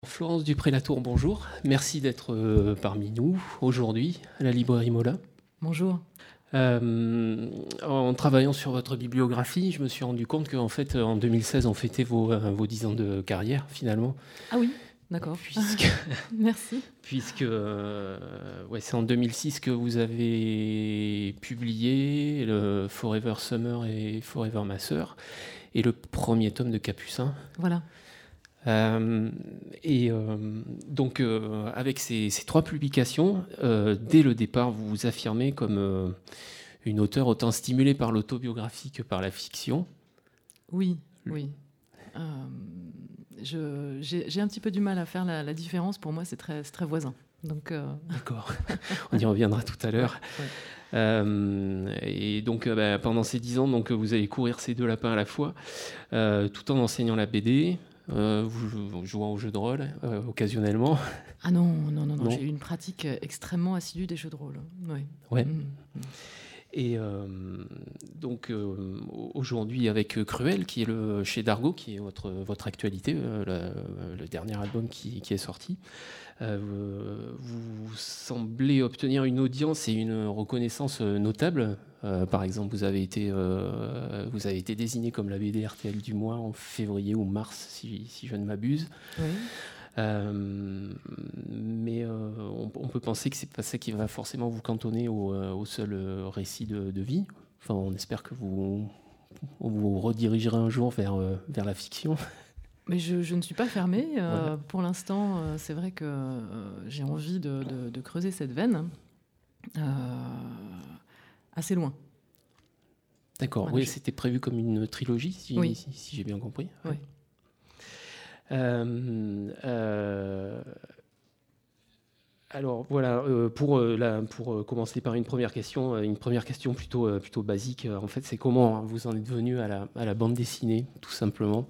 Florence Dupré-Latour, bonjour. Merci d'être parmi nous aujourd'hui à la librairie Mola. Bonjour. En travaillant sur votre bibliographie, je me suis rendu compte qu'en fait, en 2016, on fêtait vos 10 ans de carrière, finalement. Ah oui, d'accord. Merci. Puisque c'est en 2006 que vous avez publié le Forever Summer et Forever Ma Sœur, et le premier tome de Capucin. Voilà. Donc, avec ces trois publications, dès le départ, vous vous affirmez comme une auteure autant stimulée par l'autobiographie que par la fiction. Oui. J'ai un petit peu du mal à faire la différence. Pour moi, c'est très voisin. Donc, D'accord, on y reviendra tout à l'heure. Ouais. Et donc, pendant ces 10 ans, donc, vous allez courir ces deux lapins à la fois, tout en enseignant la BD. Vous jouant au jeu de rôle occasionnellement. Ah non, j'ai eu une pratique extrêmement assidue des jeux de rôle. Oui. Ouais. Et donc aujourd'hui avec Cruel, qui est chez Dargaud, qui est votre actualité, le dernier album qui est sorti, vous semblez obtenir une audience et une reconnaissance notable. Par exemple, vous avez été désigné comme la BD RTL du mois en février ou mars, si je ne m'abuse. Oui. Mais on peut penser que c'est pas ça qui va forcément vous cantonner au seul récit de vie. Enfin, on espère que vous redirigerez un jour vers la fiction. Mais je ne suis pas fermée. Voilà. Pour l'instant, c'est vrai que j'ai envie de creuser cette veine assez loin. D'accord. Voilà, oui, c'était prévu comme une trilogie, si j'ai bien compris. Oui. Alors voilà, pour commencer par une première question plutôt basique. En fait, c'est comment vous en êtes venu à la bande dessinée, tout simplement.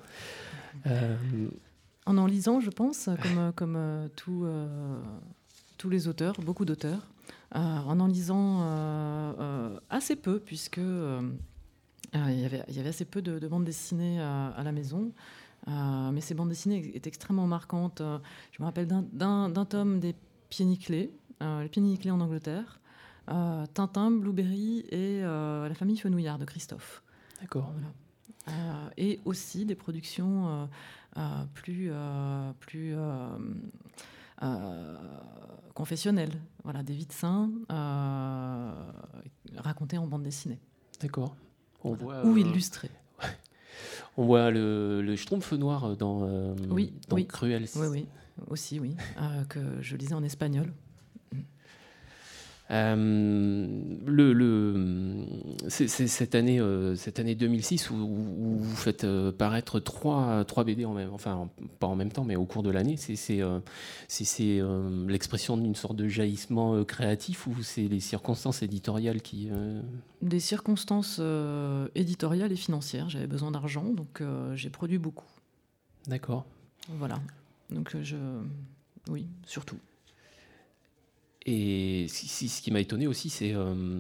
En lisant, je pense, comme tous les auteurs, beaucoup d'auteurs, en lisant assez peu, puisque il y avait assez peu de bandes dessinées à la maison. Mais ces bandes dessinées étaient extrêmement marquantes. Je me rappelle d'un tome des Pieds nickelés, les Pieds nickelés en Angleterre, Tintin, Blueberry et la famille Fenouillard de Christophe. D'accord. Voilà. Et aussi des productions plus confessionnelles. Voilà, des vies de saints racontées en bande dessinée. D'accord. Ou illustrées. On voit le Schtroumpf noir dans Cruel. Oui, aussi, oui, que je lisais en espagnol. C'est cette année 2006 où vous faites paraître trois BD pas en même temps, mais au cours de l'année. C'est l'expression d'une sorte de jaillissement créatif, ou c'est les circonstances éditoriales qui... Des circonstances éditoriales et financières. J'avais besoin d'argent, donc j'ai produit beaucoup. D'accord. Voilà. Donc oui, surtout. Et ce qui m'a étonné aussi, c'est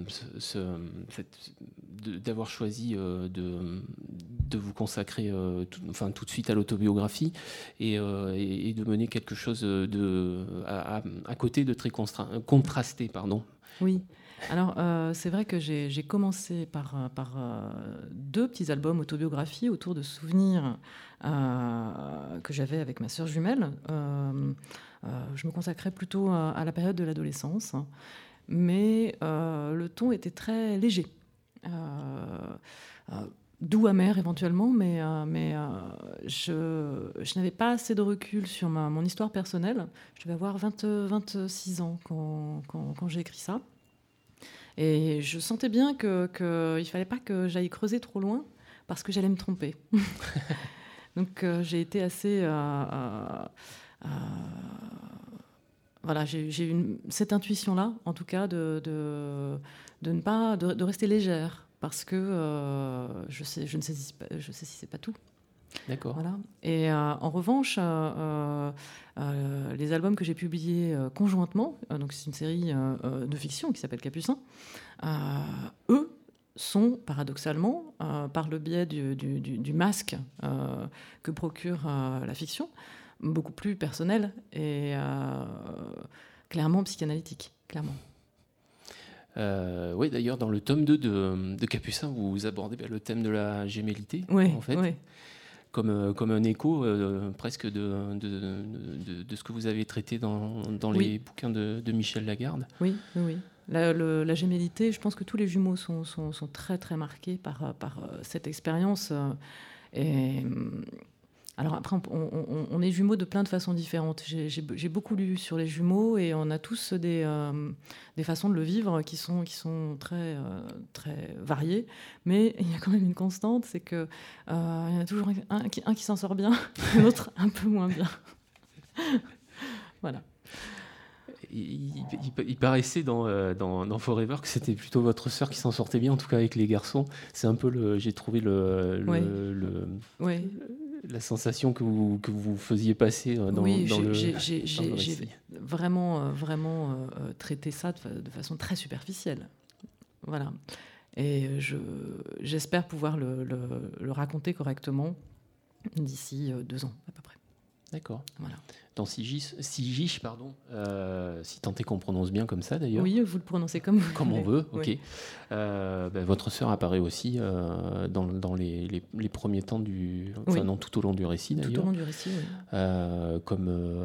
d'avoir choisi de vous consacrer tout de suite à l'autobiographie et de mener quelque chose à côté de très contrasté. Pardon. Oui. Alors, c'est vrai que j'ai commencé par deux petits albums autobiographies autour de souvenirs que j'avais avec ma sœur jumelle. Je me consacrais plutôt à la période de l'adolescence, mais le ton était très léger, doux, amer éventuellement, mais je n'avais pas assez de recul sur mon histoire personnelle. Je devais avoir 26 ans quand j'ai écrit ça. Et je sentais bien qu'il ne fallait pas que j'aille creuser trop loin, parce que j'allais me tromper. Donc j'ai été assez... voilà, j'ai eu cette intuition-là, en tout cas, de rester légère, parce que je sais si c'est pas tout. D'accord. Voilà. Et en revanche, les albums que j'ai publiés conjointement, donc c'est une série de fiction qui s'appelle Capucin, eux sont paradoxalement, par le biais du masque que procure la fiction, beaucoup plus personnel et clairement psychanalytique, clairement. Oui, d'ailleurs, dans le tome 2 de Capucin, vous abordez le thème de la gémellité, Oui, en fait, oui. comme un écho presque de ce que vous avez traité dans les bouquins de Michel Lagarde. Oui, oui, oui. La gémellité, je pense que tous les jumeaux sont très, très marqués par cette expérience. Et alors après, on est jumeaux de plein de façons différentes. J'ai beaucoup lu sur les jumeaux et on a tous des façons de le vivre qui sont très, très variées. Mais il y a quand même une constante, c'est qu'il y en a toujours un qui s'en sort bien, l'autre un peu moins bien. Voilà. Il paraissait dans Forever que c'était plutôt votre sœur qui s'en sortait bien, en tout cas avec les garçons. C'est un peu j'ai trouvé la sensation que vous faisiez passer dans le j'ai vraiment traité ça de façon très superficielle. Voilà. Et j'espère pouvoir le raconter correctement d'ici 2 ans à peu près. D'accord. Voilà. Dans Sigiche, pardon, si tant est qu'on prononce bien comme ça d'ailleurs. Oui, vous le prononcez comme vous Comme on veut, ok. Oui. Votre sœur apparaît aussi dans les premiers temps oui. non, tout au long du récit d'ailleurs. Tout au long du récit, oui. Comme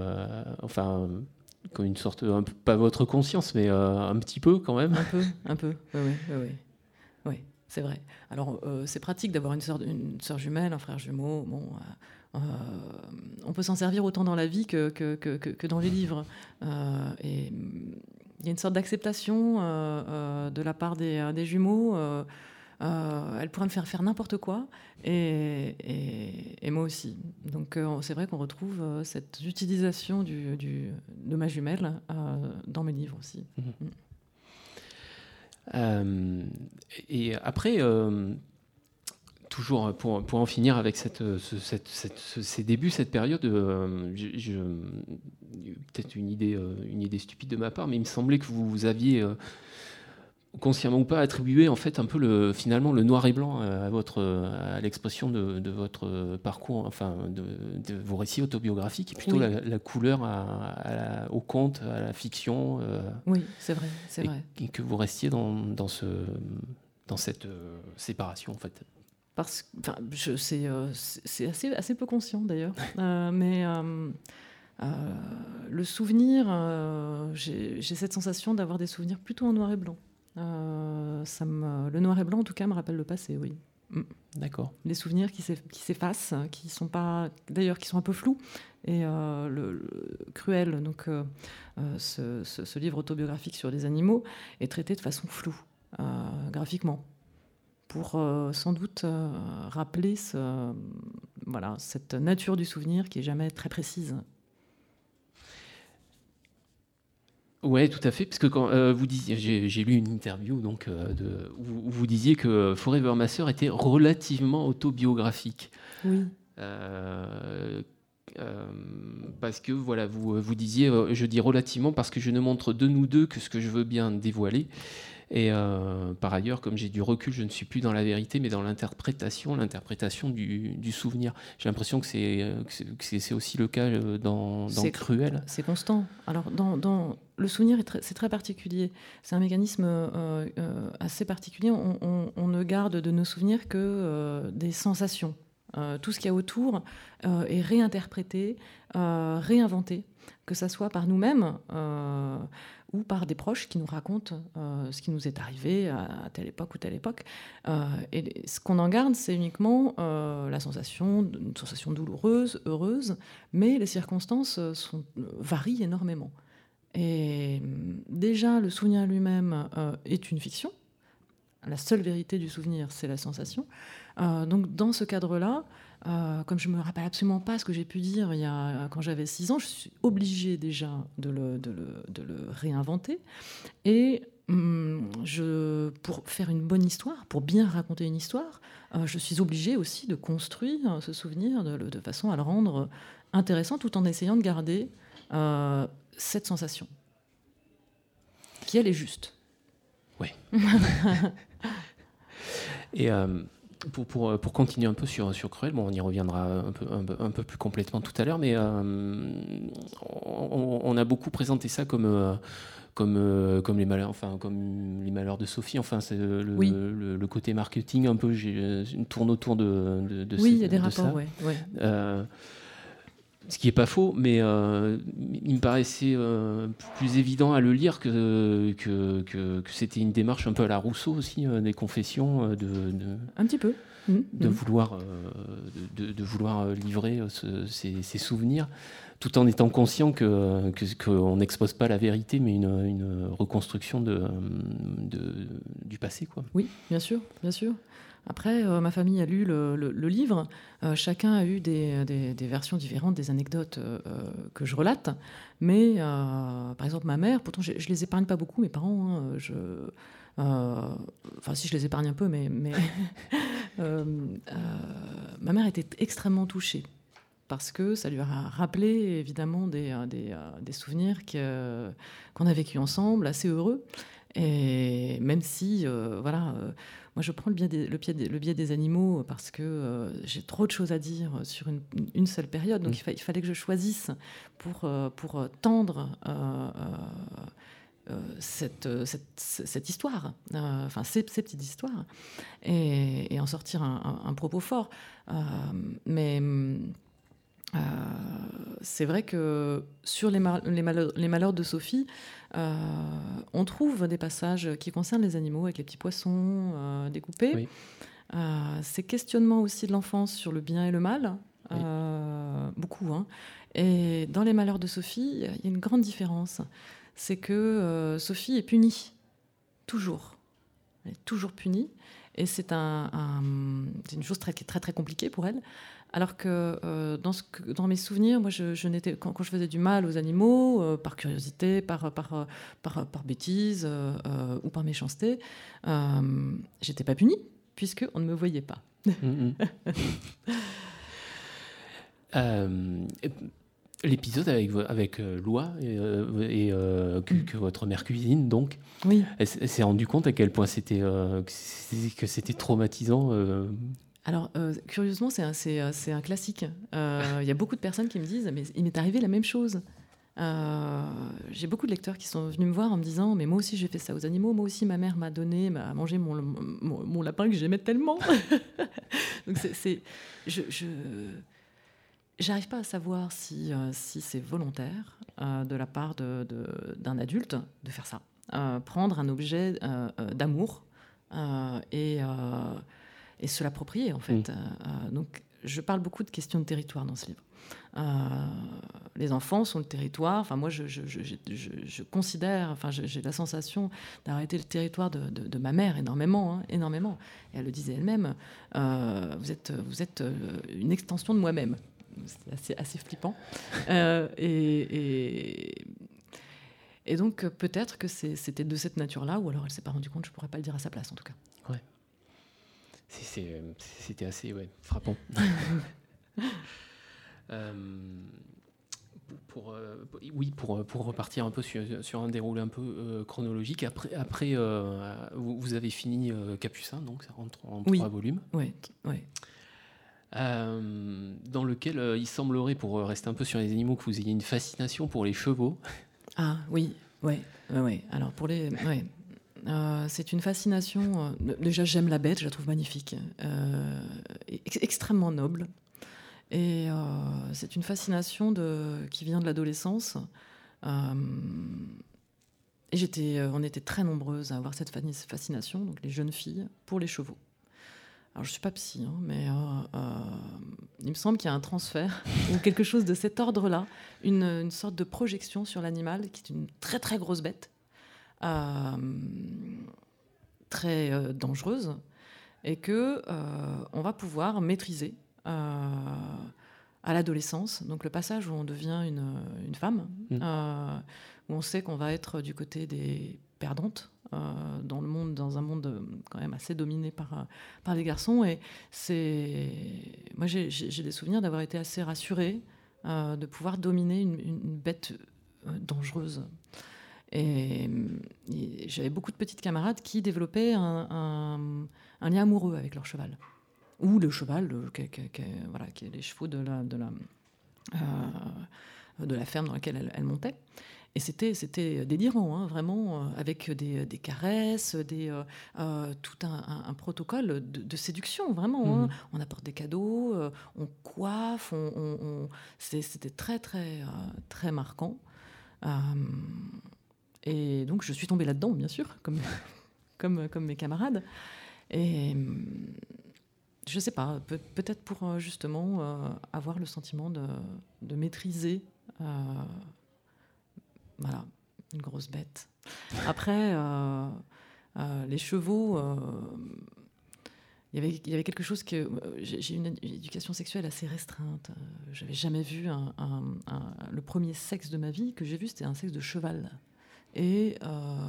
une sorte, pas votre conscience, mais un petit peu quand même. Un peu, oui, c'est vrai. Alors, c'est pratique d'avoir une sœur jumelle, un frère jumeau, bon... on peut s'en servir autant dans la vie que dans les livres. Et il y a une sorte d'acceptation de la part des jumeaux. Elle pourrait me faire n'importe quoi, et moi aussi. Donc c'est vrai qu'on retrouve cette utilisation de ma jumelle dans mes livres aussi. Et après... toujours pour en finir avec ces débuts, cette période, peut-être une idée stupide de ma part, mais il me semblait que vous aviez, consciemment ou pas, attribué en fait un peu finalement le noir et blanc à l'expression de votre parcours, enfin de vos récits autobiographiques, et plutôt la couleur au conte, à la fiction. Oui, c'est vrai. Et que vous restiez dans cette séparation en fait. C'est assez peu conscient d'ailleurs, mais le souvenir, j'ai cette sensation d'avoir des souvenirs plutôt en noir et blanc. Le noir et blanc en tout cas me rappelle le passé, oui. D'accord. Les souvenirs qui s'effacent, qui sont un peu flous. Et le Cruel, donc ce livre autobiographique sur les animaux, est traité de façon floue, graphiquement, pour sans doute rappeler cette nature du souvenir qui est jamais très précise. Oui, tout à fait, parce que quand vous disiez, j'ai lu une interview donc, où vous disiez que Forever Ma Sœur était relativement autobiographique. Oui. Parce que voilà, vous disiez, je dis relativement parce que je ne montre de nous deux que ce que je veux bien dévoiler. Et par ailleurs, comme j'ai du recul, je ne suis plus dans la vérité, mais dans l'interprétation du souvenir. J'ai l'impression que c'est aussi le cas dans Cruel. C'est constant. Alors, dans le souvenir, c'est très particulier. C'est un mécanisme assez particulier. On ne garde de nos souvenirs que des sensations. Tout ce qu'il y a autour est réinterprété, réinventé, que ça soit par nous-mêmes ou par des proches qui nous racontent ce qui nous est arrivé à telle époque ou telle époque. Et ce qu'on en garde, c'est uniquement une sensation douloureuse, heureuse, mais les circonstances varient énormément. Et déjà, le souvenir lui-même est une fiction. La seule vérité du souvenir, c'est la sensation. Donc, dans ce cadre-là, comme je ne me rappelle absolument pas ce que j'ai pu dire quand j'avais 6 ans, je suis obligée déjà de le réinventer. Et pour faire une bonne histoire, pour bien raconter une histoire, je suis obligée aussi de construire ce souvenir de façon à le rendre intéressant, tout en essayant de garder cette sensation, qui elle est juste. Oui. Et pour continuer un peu sur Cruel, bon, on y reviendra un peu plus complètement tout à l'heure, mais on a beaucoup présenté ça comme les malheurs, enfin comme les malheurs de Sophie. Enfin, c'est le côté marketing un peu tourne autour de oui, il y a des rapports, ouais. Ce qui n'est pas faux, mais il me paraissait plus évident à le lire que c'était une démarche un peu à la Rousseau aussi, des confessions, un petit peu. De vouloir livrer ses souvenirs, tout en étant conscient qu'on n'expose pas la vérité, mais une reconstruction du passé, quoi. Oui, bien sûr, bien sûr. Après, ma famille a lu le livre. Chacun a eu des versions différentes, des anecdotes que je relate. Mais, par exemple, ma mère, pourtant, je les épargne pas beaucoup, mes parents. Enfin, si, je les épargne un peu, mais ma mère était extrêmement touchée. Parce que ça lui a rappelé, évidemment, des souvenirs qu'on a vécus ensemble, assez heureux. Et même si, moi je prends le biais des animaux parce que j'ai trop de choses à dire sur une seule période, donc il fallait que je choisisse pour tendre cette histoire, enfin ces petites histoires, et en sortir un propos fort. Mais c'est vrai que sur les malheurs de Sophie, on trouve des passages qui concernent les animaux, avec les petits poissons découpés. Oui. Ces questionnements aussi de l'enfance sur le bien et le mal, Oui. beaucoup. Et dans les malheurs de Sophie, il y a une grande différence. C'est que Sophie est punie, toujours. Elle est toujours punie. Et c'est une chose qui est très, très compliquée pour elle. Alors que dans mes souvenirs, moi, quand je faisais du mal aux animaux, par curiosité, par bêtise ou par méchanceté, j'étais pas punie, puisqu'on ne me voyait pas. L'épisode avec Loi que votre mère cuisine, donc, oui. Elle s'est rendue compte à quel point c'était traumatisant. Alors, curieusement, c'est un classique. Il y a beaucoup de personnes qui me disent « mais il m'est arrivé la même chose ». J'ai beaucoup de lecteurs qui sont venus me voir en me disant « mais moi aussi j'ai fait ça aux animaux, moi aussi ma mère m'a mangé mon lapin que j'aimais tellement ». Donc j'arrive pas à savoir si c'est volontaire de la part d'un adulte de faire ça. Prendre un objet d'amour et se l'approprier, en fait. Donc, je parle beaucoup de questions de territoire dans ce livre. Les enfants sont le territoire. Enfin, moi, je considère, enfin, j'ai la sensation d'arrêter le territoire de ma mère énormément, énormément. Et elle le disait elle-même, vous êtes une extension de moi-même. C'est assez flippant. Et donc, peut-être que c'était de cette nature-là, ou alors elle ne s'est pas rendue compte, je ne pourrais pas le dire à sa place, en tout cas. Ouais. C'était assez frappant. Pour repartir un peu sur un déroulé un peu chronologique, après vous avez fini Capucin, donc ça rentre en 3 volumes. Oui. Dans lequel il semblerait, pour rester un peu sur les animaux, que vous ayez une fascination pour les chevaux. Ah oui, ouais. Alors pour les... Ouais. C'est une fascination. Déjà, j'aime la bête, je la trouve magnifique, extrêmement noble. Et c'est une fascination qui vient de l'adolescence. Et on était très nombreuses à avoir cette fascination, donc les jeunes filles, pour les chevaux. Alors, je ne suis pas psy, mais il me semble qu'il y a un transfert ou quelque chose de cet ordre-là, une sorte de projection sur l'animal, qui est une très, très grosse bête. Très dangereuse, et que on va pouvoir maîtriser à l'adolescence. Donc le passage où on devient une femme, où on sait qu'on va être du côté des perdantes dans un monde quand même assez dominé par les garçons. Et moi j'ai des souvenirs d'avoir été assez rassurée de pouvoir dominer une bête dangereuse. Et j'avais beaucoup de petites camarades qui développaient un lien amoureux avec leur cheval. ou le cheval, voilà, qui est les chevaux de la ferme dans laquelle elle montait. Et c'était délirant, hein, vraiment, avec des caresses, tout un protocole de séduction, vraiment. Hein. On apporte des cadeaux, on coiffe, c'était très, très, très marquant. Et donc, je suis tombée là-dedans, bien sûr, comme mes camarades. Et je ne sais pas, peut-être pour justement avoir le sentiment de maîtriser... Voilà, une grosse bête. Après, les chevaux, il y avait quelque chose que... J'ai une éducation sexuelle assez restreinte. Je n'avais jamais vu le premier sexe de ma vie que j'ai vu, c'était un sexe de cheval. Et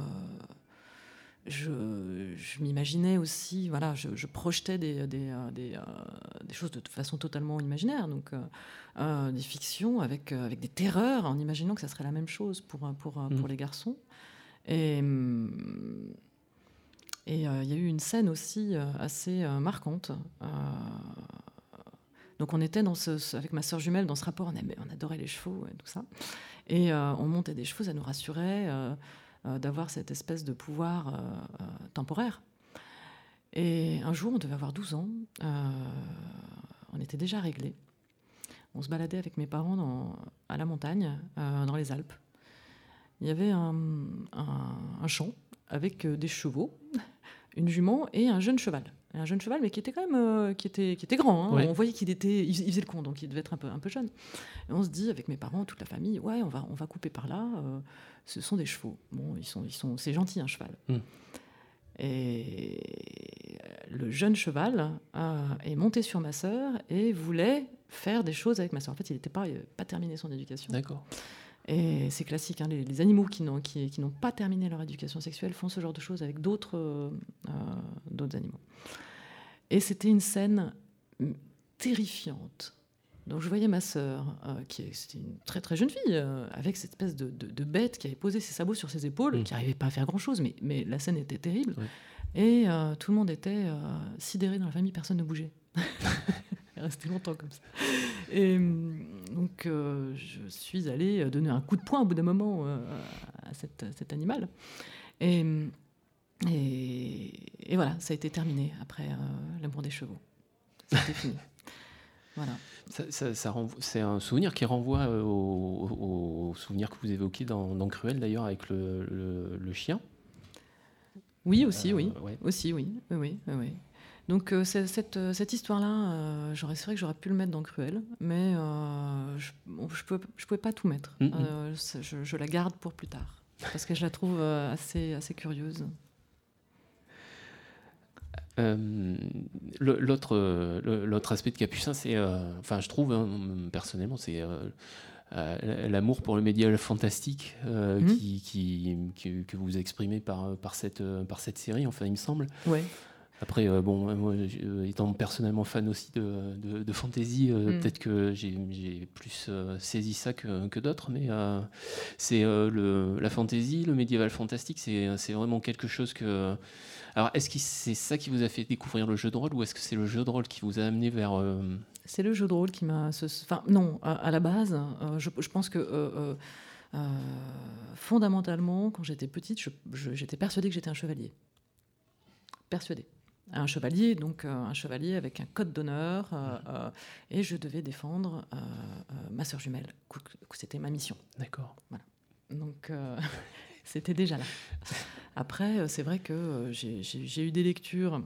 je m'imaginais aussi, voilà, je projetais des choses de façon totalement imaginaire, donc des fictions avec des terreurs, en imaginant que ça serait la même chose pour les garçons. Et il y a eu une scène aussi assez marquante. Donc on était avec ma sœur jumelle dans ce rapport, on adorait les chevaux et tout ça. Et on montait des chevaux, ça nous rassurait d'avoir cette espèce de pouvoir temporaire. Et un jour, on devait avoir 12 ans, on était déjà réglés. On se baladait avec mes parents à la montagne, dans les Alpes. Il y avait un champ avec des chevaux, une jument et un jeune cheval. Un jeune cheval, mais qui était quand même qui était grand. Hein. Ouais. On voyait qu'il faisait le con, donc il devait être un peu jeune. Et on se dit, avec mes parents, toute la famille, ouais, on va couper par là. Ce sont des chevaux. Bon, c'est gentil, un cheval. Et le jeune cheval est monté sur ma sœur et voulait faire des choses avec ma sœur. En fait, il n'avait pas terminé son éducation. D'accord. Et c'est classique, hein, les animaux qui n'ont pas terminé leur éducation sexuelle font ce genre de choses avec d'autres animaux. Et c'était une scène terrifiante. Donc je voyais ma sœur, c'était une très très jeune fille, avec cette espèce de bête qui avait posé ses sabots sur ses épaules, qui n'arrivait pas à faire grand-chose, mais la scène était terrible. Ouais. Et tout le monde était sidéré dans la famille, personne ne bougeait. Elle restait longtemps comme ça. Et donc je suis allée donner un coup de poing au bout d'un moment à cet animal. Et voilà, ça a été terminé après l'amour des chevaux. C'était fini. Voilà. C'est un souvenir qui renvoie au souvenir que vous évoquiez dans Cruel, d'ailleurs, avec le chien. Oui, aussi, oui. Ouais. Aussi, oui. Oui. Donc cette histoire-là, c'est vrai que j'aurais pu le mettre dans Cruel, mais je pouvais pas tout mettre. Je la garde pour plus tard, parce que je la trouve assez curieuse. L'autre aspect de Capucin, c'est, je trouve, personnellement, c'est l'amour pour le médiéval fantastique que vous exprimez par cette série, enfin, il me semble. Ouais. Après, moi, étant personnellement fan aussi de fantasy, peut-être que j'ai plus saisi ça que d'autres, mais c'est la fantasy, le médiéval fantastique, c'est vraiment quelque chose que... Alors, est-ce que c'est ça qui vous a fait découvrir le jeu de rôle, ou est-ce que c'est le jeu de rôle qui vous a amené vers... C'est le jeu de rôle qui m'a... Enfin, non, à la base, je pense que fondamentalement, quand j'étais petite, j'étais persuadée que j'étais un chevalier. Persuadée. Un chevalier, donc un chevalier avec un code d'honneur, et je devais défendre ma sœur jumelle. C'était ma mission. D'accord. Voilà. Donc, c'était déjà là. Après, c'est vrai que j'ai eu des lectures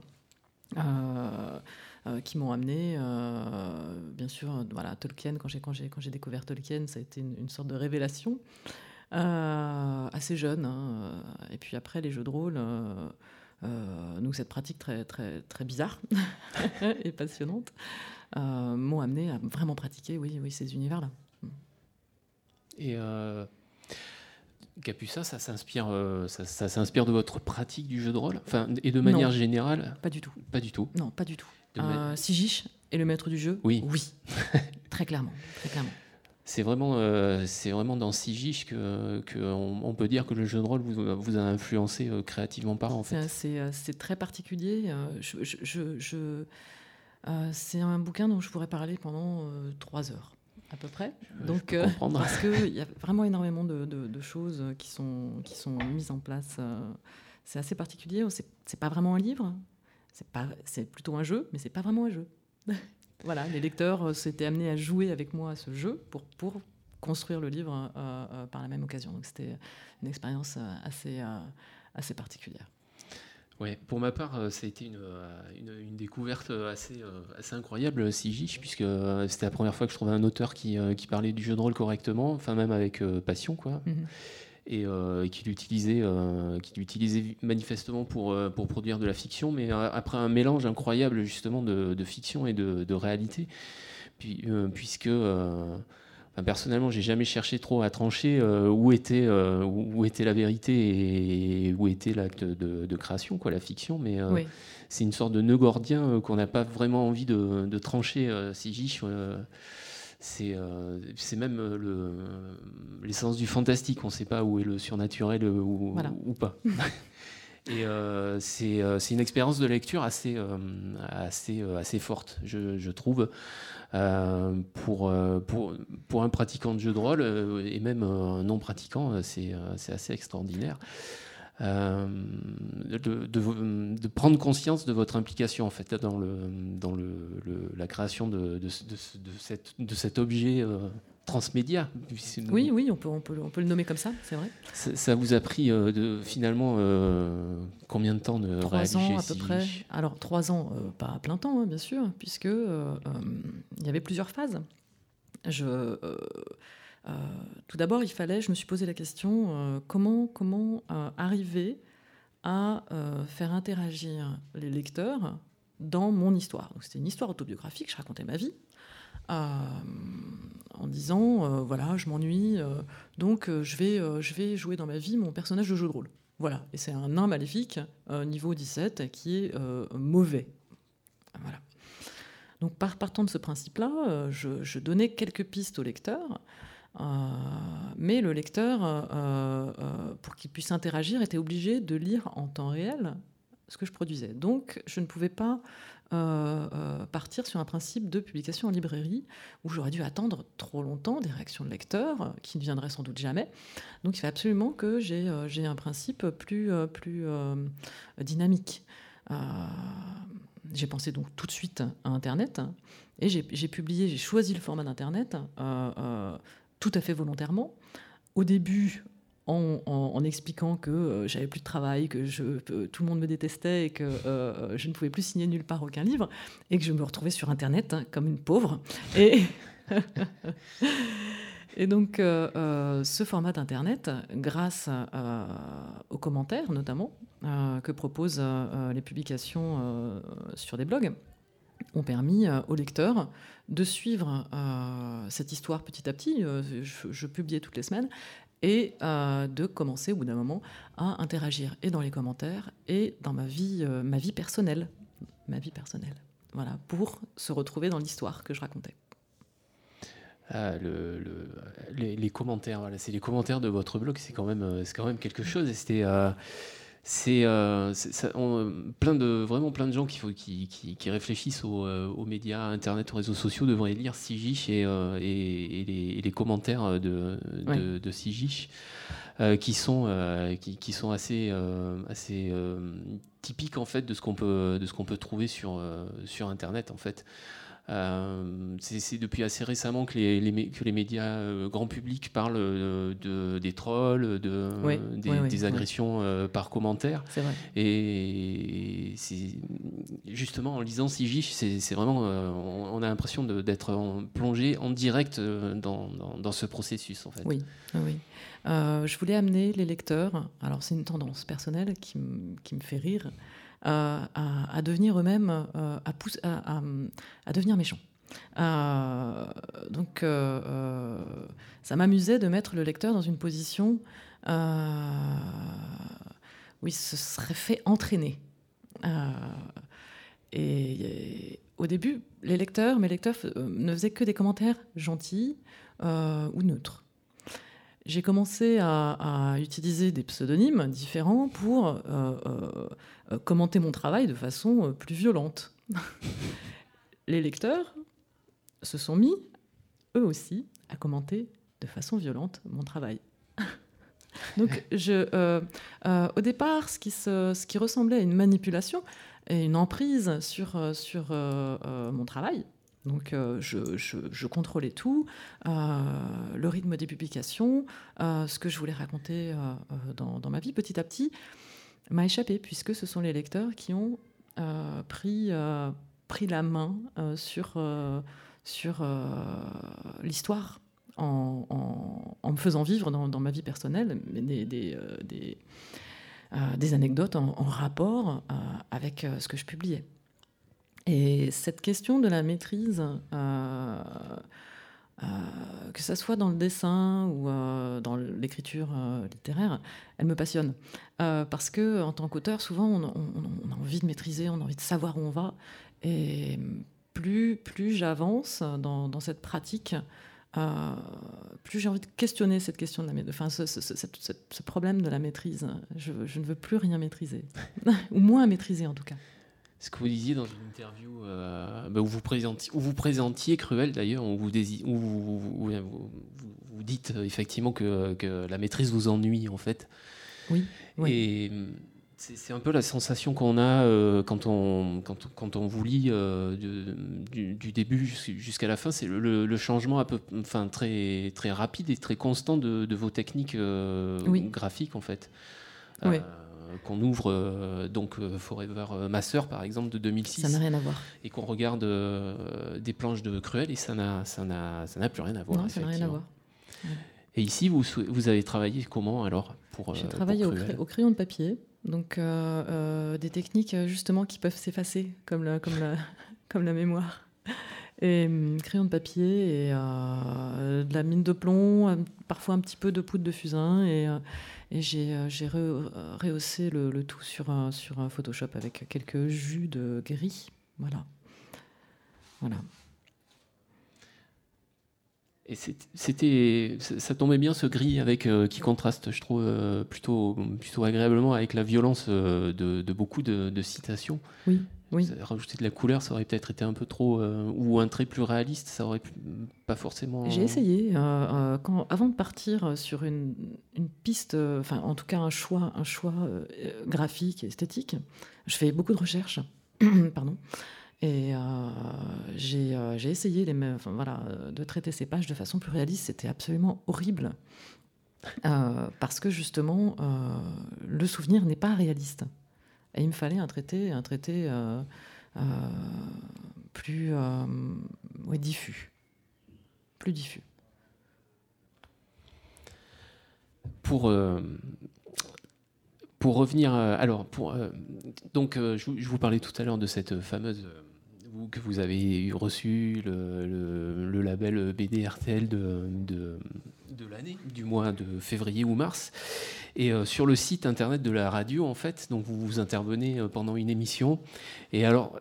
qui m'ont amené, bien sûr, voilà, Tolkien. Quand j'ai découvert Tolkien, ça a été une sorte de révélation, assez jeune. Hein. Et puis après, les jeux de rôle... donc cette pratique très, très, très bizarre et passionnante m'ont amené à vraiment pratiquer ces univers-là. Et Capucin, ça s'inspire de votre pratique du jeu de rôle, et de manière générale? Pas du tout. Pas du tout. Non, pas du tout. Sigish est le maître du jeu. Oui. Très clairement, très clairement. C'est vraiment dans Sigish qu'on peut dire que le jeu de rôle vous a influencé créativement parlant, en fait. C'est très particulier. C'est un bouquin dont je pourrais parler pendant 3 heures, à peu près. Donc, parce qu'il y a vraiment énormément de choses qui sont mises en place. C'est assez particulier. C'est pas vraiment un livre. C'est plutôt un jeu, mais c'est pas vraiment un jeu. Voilà, les lecteurs s'étaient amenés à jouer avec moi à ce jeu pour construire le livre par la même occasion. Donc c'était une expérience assez particulière. Ouais, pour ma part, ça a été une découverte assez incroyable, Sigiche, puisque c'était la première fois que je trouvais un auteur qui parlait du jeu de rôle correctement, enfin même avec passion, quoi. Et qui l'utilisait manifestement pour produire de la fiction, mais après un mélange incroyable justement de fiction et de réalité, puisque personnellement, j'ai jamais cherché trop à trancher où était la vérité et où était l'acte de création, quoi, la fiction, mais oui. C'est une sorte de nœud gordien qu'on n'a pas vraiment envie de trancher, Sigiche. C'est même l'essence du fantastique. On ne sait pas où est le surnaturel ou pas. Et c'est une expérience de lecture assez forte, je trouve, pour un pratiquant de jeu de rôle et même un non pratiquant, c'est assez extraordinaire. De prendre conscience de votre implication en fait dans la création de cet objet transmédia. Oui, on peut le nommer comme ça, c'est vrai. Ça vous a pris finalement combien de temps de 3 ans à peu près. Alors 3 ans, pas à plein temps, hein, bien sûr, puisque il y avait plusieurs phases. Tout d'abord, je me suis posé la question comment arriver à faire interagir les lecteurs dans mon histoire. Donc, c'était une histoire autobiographique, je racontais ma vie, en disant voilà, je m'ennuie, donc je vais jouer dans ma vie mon personnage de jeu de rôle. Voilà, et c'est un nain maléfique niveau 17 qui est mauvais. Voilà. Donc partant de ce principe-là, je donnais quelques pistes au lecteur. Mais le lecteur, pour qu'il puisse interagir, était obligé de lire en temps réel ce que je produisais. Donc, je ne pouvais pas partir sur un principe de publication en librairie où j'aurais dû attendre trop longtemps des réactions de lecteurs qui ne viendraient sans doute jamais. Donc, il fallait absolument que j'ai un principe plus dynamique. J'ai pensé donc tout de suite à Internet et j'ai choisi le format d'Internet tout à fait volontairement. Au début, en expliquant que j'avais plus de travail, que tout le monde me détestait et que je ne pouvais plus signer nulle part aucun livre et que je me retrouvais sur Internet comme une pauvre. Et donc, ce format d'Internet, grâce aux commentaires notamment que proposent les publications sur des blogs, ont permis aux lecteurs de suivre cette histoire petit à petit. Je publiais toutes les semaines et de commencer au bout d'un moment à interagir et dans les commentaires et dans ma vie personnelle. Voilà, pour se retrouver dans l'histoire que je racontais. Les commentaires, voilà, c'est les commentaires de votre blog, c'est quand même quelque chose. Et c'était vraiment plein de gens qui réfléchissent aux médias, Internet, aux réseaux sociaux devraient lire Sigiche et les commentaires de Sigiche qui sont assez typiques en fait de ce qu'on peut trouver sur Internet en fait. C'est depuis assez récemment que les médias grand public parlent des trolls, des agressions par commentaire. C'est vrai. Et justement en lisant Sigiche, c'est vraiment, on a l'impression d'être plongé en direct dans ce processus en fait. Oui. Je voulais amener les lecteurs, alors c'est une tendance personnelle qui me fait rire, à devenir eux-mêmes, à devenir méchants. Donc, ça m'amusait de mettre le lecteur dans une position où il se serait fait entraîner. Et au début, mes lecteurs ne faisaient que des commentaires gentils ou neutres. J'ai commencé à utiliser des pseudonymes différents pour commenter mon travail de façon plus violente. les lecteurs se sont mis, eux aussi, à commenter de façon violente mon travail. Donc, au départ, ce qui ressemblait à une manipulation et une emprise sur mon travail. Donc, je contrôlais tout, le rythme des publications, ce que je voulais raconter dans ma vie, petit à petit, m'a échappé, puisque ce sont les lecteurs qui ont pris la main sur l'histoire en me faisant vivre dans ma vie personnelle des anecdotes en rapport avec ce que je publiais. Et cette question de la maîtrise, que ça soit dans le dessin ou dans l'écriture littéraire, elle me passionne. Parce qu'en tant qu'auteur, souvent, on a envie de maîtriser, on a envie de savoir où on va. Et plus j'avance dans cette pratique, plus j'ai envie de questionner cette question de la maîtrise, enfin, ce problème de la maîtrise. Je ne veux plus rien maîtriser, ou moins maîtriser en tout cas. Ce que vous disiez dans une interview où vous présentiez Cruel d'ailleurs, où vous dites effectivement que la maîtrise vous ennuie en fait. Oui. Et c'est un peu la sensation qu'on a quand on vous lit du début jusqu'à la fin. C'est le changement très, très rapide et très constant de vos techniques graphiques en fait. Oui. Qu'on ouvre Forever Master par exemple de 2006, ça n'a rien à voir, et qu'on regarde des planches de Cruel et ça n'a plus rien à voir. Non, ça n'a rien à voir. Ouais. Et ici vous avez travaillé comment alors J'ai travaillé au crayon de papier, donc des techniques justement qui peuvent s'effacer comme la mémoire. Et crayon de papier et de la mine de plomb, parfois un petit peu de poudre de fusain, et j'ai rehaussé le tout sur Photoshop avec quelques jus de gris. Voilà. Et ça tombait bien ce gris avec qui contraste, je trouve, plutôt agréablement avec la violence de beaucoup de citations. Oui. Rajouter de la couleur, ça aurait peut-être été un peu trop, ou un trait plus réaliste, ça aurait pas forcément. J'ai essayé avant de partir sur une piste, enfin en tout cas un choix graphique et esthétique. Je fais beaucoup de recherches, pardon, et j'ai essayé de traiter ces pages de façon plus réaliste. C'était absolument horrible parce que justement le souvenir n'est pas réaliste. Et il me fallait un traité plus diffus. Plus diffus. Pour revenir... je vous parlais tout à l'heure de cette fameuse... que vous avez reçu le label BD RTL de l'année, du mois de février ou mars. Et sur le site internet de la radio, en fait, donc vous intervenez pendant une émission. Et alors,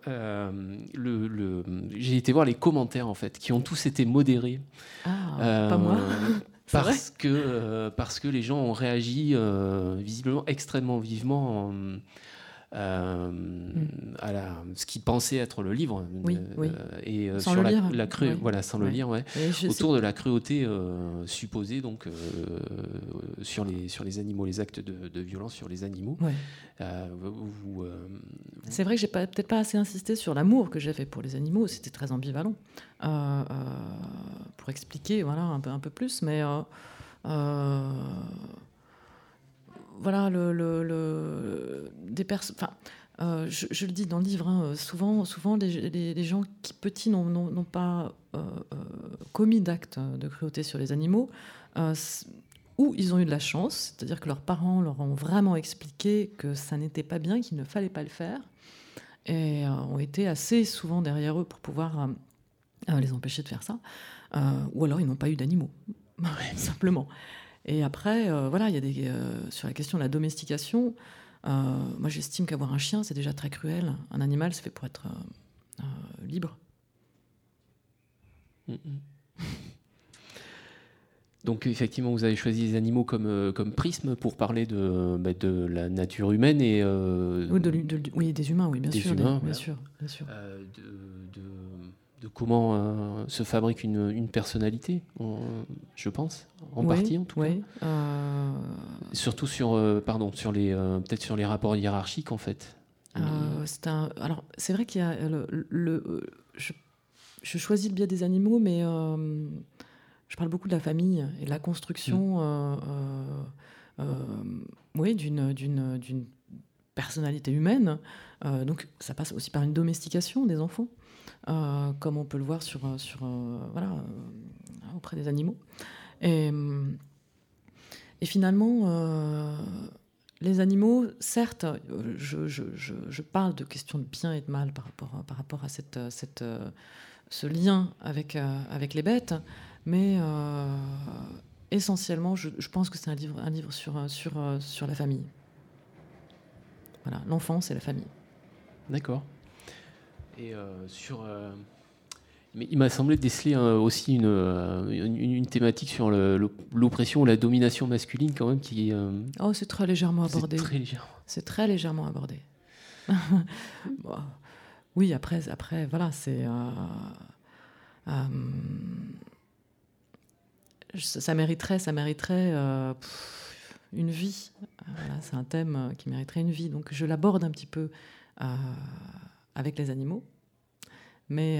j'ai été voir les commentaires, en fait, qui ont tous été modérés. Pas moi. Parce que les gens ont réagi visiblement extrêmement vivement à ce qu'ils pensaient être le livre, et sans sur le lire. Sans le lire, autour de la cruauté supposée, donc sur les animaux, les actes de violence sur les animaux. C'est vrai que j'ai peut-être pas assez insisté sur l'amour que j'avais pour les animaux. C'était très ambivalent pour expliquer, un peu plus, mais voilà, je le dis dans le livre, souvent les gens qui, petits, n'ont pas commis d'actes de cruauté sur les animaux, ou ils ont eu de la chance, c'est-à-dire que leurs parents leur ont vraiment expliqué que ça n'était pas bien, qu'il ne fallait pas le faire, et ont été assez souvent derrière eux pour pouvoir les empêcher de faire ça, ou alors ils n'ont pas eu d'animaux, simplement. Et après, il y a sur la question de la domestication, moi j'estime qu'avoir un chien, c'est déjà très cruel. Un animal, c'est fait pour être libre. Donc effectivement, vous avez choisi les animaux comme prisme pour parler de la nature humaine et oui, des humains, oui, bien des sûr, humains, bien voilà. sûr, bien sûr. De comment se fabrique une personnalité, je pense, en partie en tout cas. Surtout sur peut-être sur les rapports hiérarchiques en fait. Alors c'est vrai qu'il y a je choisis le biais des animaux, mais je parle beaucoup de la famille et de la construction d'une personnalité humaine. Donc ça passe aussi par une domestication des enfants, comme on peut le voir auprès des animaux. Et finalement, les animaux, certes, je parle de questions de bien et de mal par rapport à ce lien avec les bêtes, mais essentiellement, je pense que c'est un livre sur la famille. Voilà, l'enfance et la famille. D'accord. Et mais il m'a semblé déceler aussi une thématique sur l'oppression ou la domination masculine quand même qui. C'est très légèrement abordé. C'est très légèrement abordé. Bon. Oui, après, voilà, c'est. Ça mériterait une vie. Voilà, c'est un thème qui mériterait une vie. Donc je l'aborde un petit peu avec les animaux. Mais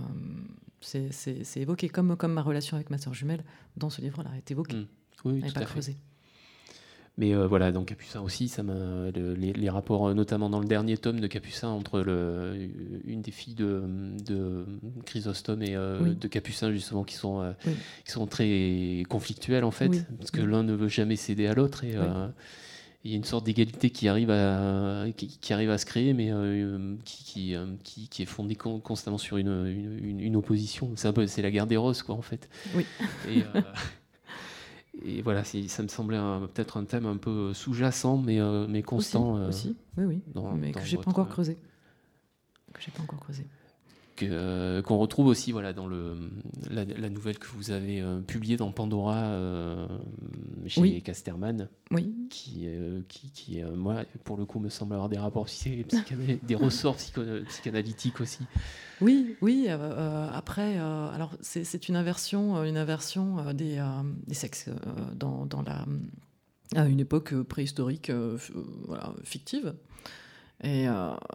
c'est évoqué, comme ma relation avec ma sœur jumelle dans ce livre-là est évoquée. Oui, tout à fait. Mais voilà, donc Capucin aussi, les rapports, notamment dans le dernier tome de Capucin, entre une des filles de Chrysostome et de Capucin, justement, qui sont très conflictuelles, en fait, parce que l'un ne veut jamais céder à l'autre, et il y a une sorte d'égalité qui arrive à se créer, mais qui est fondée constamment sur une opposition. C'est la guerre des roses, quoi, en fait. Oui. Et voilà, ça me semblait peut-être un thème un peu sous-jacent, mais constant. Aussi. Oui. Mais que j'ai pas encore creusé. Qu'on retrouve aussi dans la nouvelle que vous avez publiée dans Pandora chez Casterman, qui moi, pour le coup, me semble avoir des rapports des ressorts psychanalytiques aussi. Oui. Après, alors c'est une inversion des sexes à une époque préhistorique, fictive. Et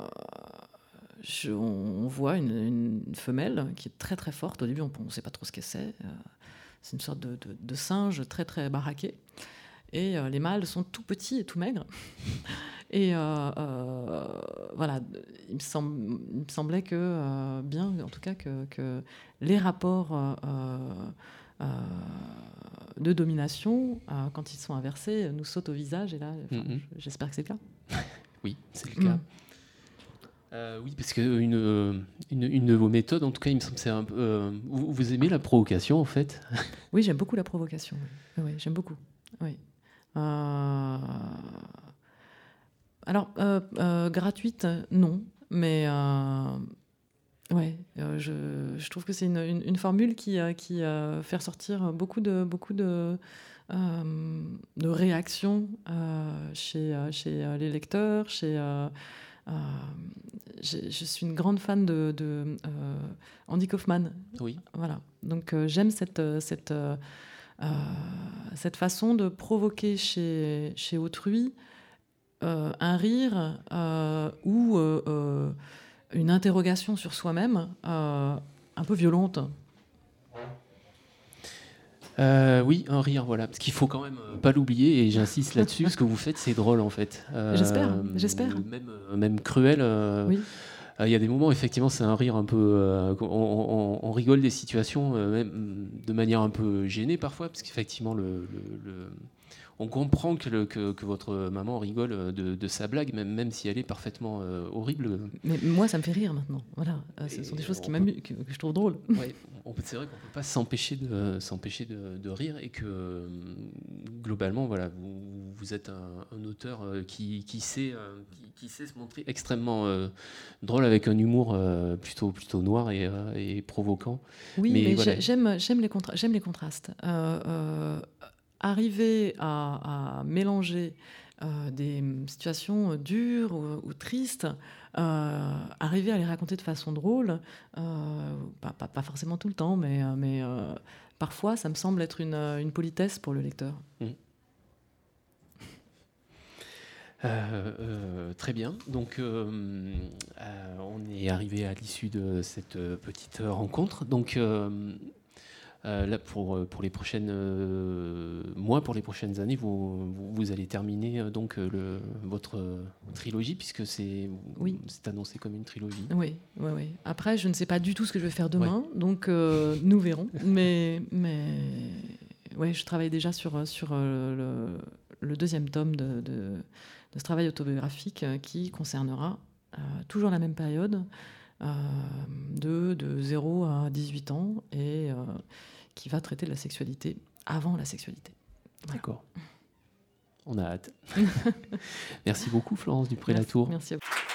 on voit une femelle qui est très très forte. Au début, on ne sait pas trop ce que c'est. C'est une sorte de singe très très baraqué. Et les mâles sont tout petits et tout maigres. Et voilà, il me semblait que, bien en tout cas, que les rapports de domination, quand ils sont inversés, nous sautent au visage. Et là, j'espère que c'est le cas. Oui, c'est le cas. Oui, parce qu'une de vos méthodes, en tout cas, il me semble, c'est un peu. Vous aimez la provocation, en fait? Oui, j'aime beaucoup la provocation. Oui, j'aime beaucoup. Oui. Alors, gratuite, non, mais je trouve que c'est une formule qui fait ressortir beaucoup de réactions chez les lecteurs, je suis une grande fan de Andy Kaufman. Oui. Voilà. Donc j'aime cette façon de provoquer chez autrui un rire ou une interrogation sur soi-même un peu violente. Oui, un rire, voilà, parce qu'il faut quand même pas l'oublier, et j'insiste là-dessus, ce que vous faites, c'est drôle en fait. J'espère. Même cruel. Oui. Il y a des moments, effectivement, c'est un rire un peu. On rigole des situations, même de manière un peu gênée parfois, parce qu'effectivement, on comprend que votre maman rigole de sa blague, même si elle est parfaitement horrible. Mais moi, ça me fait rire maintenant. Voilà, ce sont des choses que je trouve drôles. Ouais, c'est vrai qu'on ne peut pas s'empêcher de rire, et que globalement, voilà, vous vous êtes un auteur qui sait se montrer extrêmement drôle, avec un humour plutôt noir et provoquant. Oui, mais voilà. j'aime les contrastes. Arriver à mélanger des situations dures ou tristes, arriver à les raconter de façon drôle, pas forcément tout le temps, mais parfois ça me semble être une politesse pour le lecteur. Très bien. Donc, on est arrivé à l'issue de cette petite rencontre. Donc, là, pour les prochaines mois, pour les prochaines années, vous allez terminer donc votre trilogie, puisque c'est annoncé comme une trilogie. Oui. Après, je ne sais pas du tout ce que je vais faire demain, donc nous verrons. Mais ouais, je travaille déjà sur le deuxième tome de ce travail autobiographique qui concernera toujours la même période, de 0 à 18 ans, et qui va traiter de la sexualité avant la sexualité. Voilà. D'accord. On a hâte. Merci beaucoup, Florence Dupré-Latour. Merci à vous.